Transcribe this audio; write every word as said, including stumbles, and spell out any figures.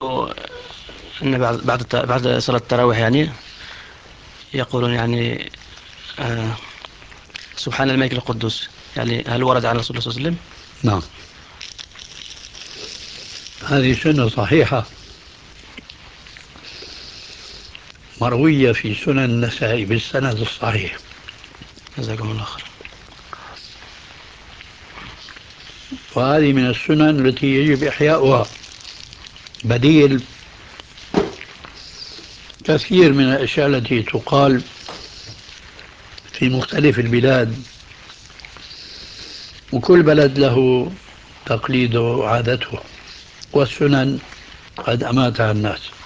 أن بعد بعد الت- بعد صلاة التراويح يعني يقولون يعني آه سبحان الملك القدوس، يعني هل ورد عن رسول الله صلى الله عليه وسلم؟ نعم، هذه سنة صحيحة مروية في سنن النسائي بالسند الصحيح. جزاكم الله خير. وهذه من السنن التي يجب إحياؤها، بديل كثير من الأشياء التي تقال في مختلف البلاد، وكل بلد له تقليده وعادته، والسنن قد أماتها الناس.